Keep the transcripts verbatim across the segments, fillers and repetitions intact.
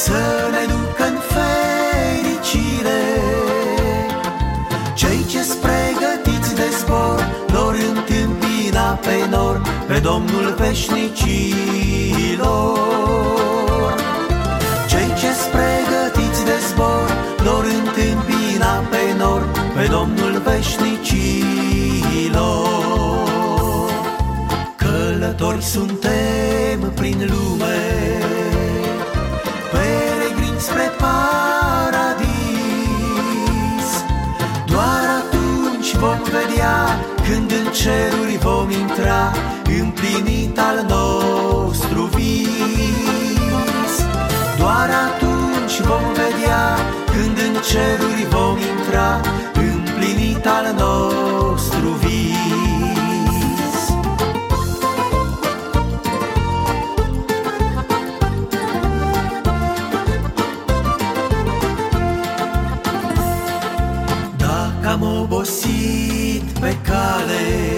să ne ducă în fericire. Cei ce-s pregătiți de zbor, lor întâmpina pe nor, pe Domnul veșnicilor. Cei ce-s pregătiți de zbor, lor întâmpina pe nor, pe Domnul veșnicilor. Călători suntem prin lume, peregrini spre paradis. Doar atunci vom vedea, când în ceruri vom intra, împlinit al nostru vis. Doar atunci vom vedea, când în ceruri vom intra, împlinit al nostru vis. Dacă am obosit pe cale,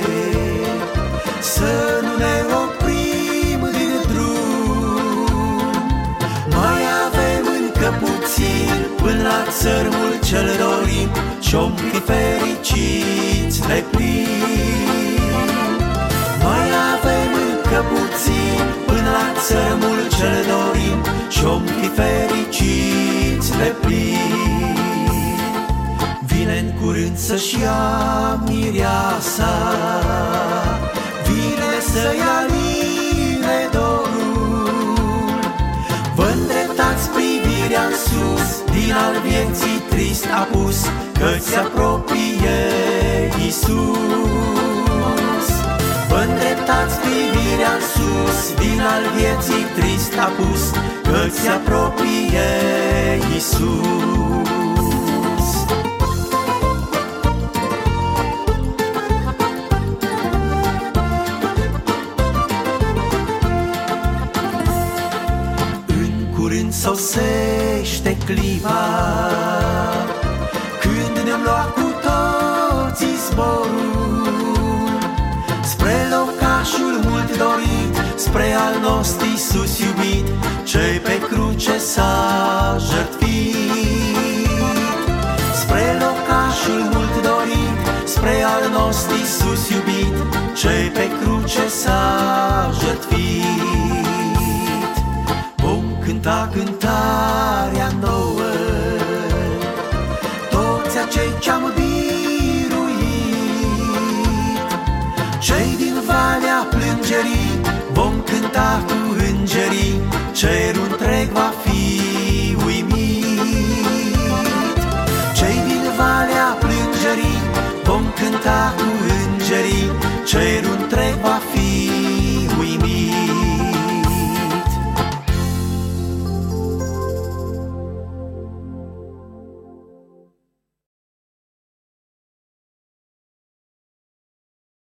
să nu ne oprim din drum. Mai avem încă puțin până la țărmul cel dorim, și-om fi fericiți de plin. Mai avem încă puțin până la țărmul cel dorim, și-om fi fericiți de plin. Vine în curând să-și ia mireasa, vine să-i aline dorul. Vă îndreptați privirea în sus, din al vieții trist apus, că ți apropie Iisus. Vă îndreptați privirea în sus, din al vieții trist apus, că ți apropie Iisus. Sosește clipa când ne-am luat cu toții zborul spre locașul mult dorit, spre al nostru Iisus iubit, ce pe cruce s-a jertfit. Spre locașul mult dorit, spre al nostru Iisus iubit, ce pe cruce s-a jertfit. Cânta cântarea nouă, toți acei ce-am biruit. Cei din Valea Plângerii vom cânta cu îngerii, cerul întreg va fi uimit. Cei din Valea Plângerii vom cânta cu îngerii, cerul